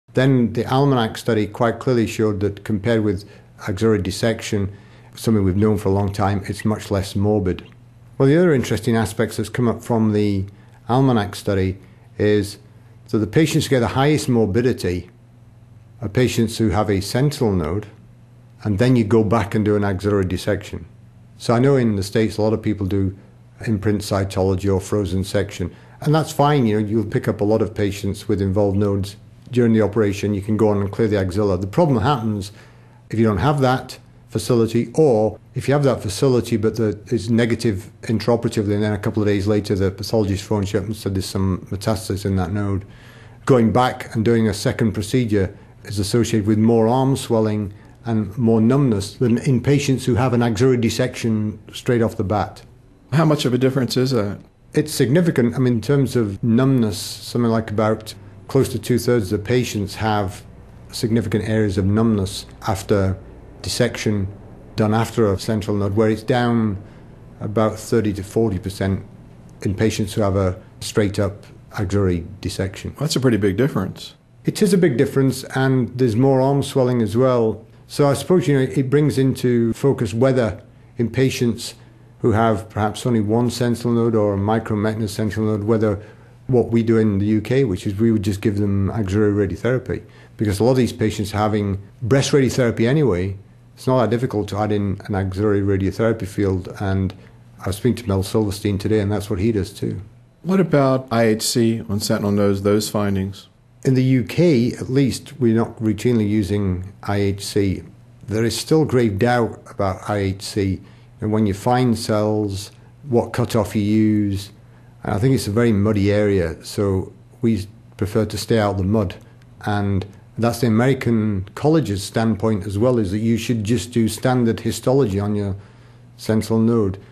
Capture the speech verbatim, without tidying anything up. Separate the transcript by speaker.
Speaker 1: Then the Almanac study quite clearly showed that compared with axillary dissection, something we've known for a long time, it's much less morbid. Well, the other interesting aspects that's come up from the Almanac study is that the patients who get the highest morbidity are patients who have a sentinel node, and then you go back and do an axillary dissection. So I know in the States a lot of people do imprint cytology or frozen section, and that's fine. You know, you'll pick up a lot of patients with involved nodes during the operation. You can go on and clear the axilla. The problem happens if you don't have that facility, or if you have that facility but the, it's negative intraoperatively, and then a couple of days later the pathologist phones you up and said there's some metastasis in that node. Going back and doing a second procedure is associated with more arm swelling and more numbness than in patients who have an axillary dissection straight off the bat.
Speaker 2: How much of a difference is that?
Speaker 1: It's significant. I mean, in terms of numbness, something like about close to two-thirds of the patients have significant areas of numbness after dissection done after a central node, where it's down about thirty to forty percent in patients who have a straight-up axillary dissection.
Speaker 2: That's a pretty big difference.
Speaker 1: It is a big difference, and there's more arm swelling as well. So I suppose, you know, it brings into focus whether in patients who have perhaps only one sentinel node or a micrometinous sentinel node, whether what we do in the U K, which is we would just give them axillary radiotherapy. Because a lot of these patients are having breast radiotherapy anyway, it's not that difficult to add in an axillary radiotherapy field. And I was speaking to Mel Silverstein today, and that's what he does too.
Speaker 2: What about I H C on sentinel nodes, those findings?
Speaker 1: In the U K, at least, we're not routinely using I H C. There is still grave doubt about I H C. And when you find cells, what cutoff you use, and I think it's a very muddy area, so we prefer to stay out of the mud. And that's the American college's standpoint as well, is that you should just do standard histology on your sentinel node.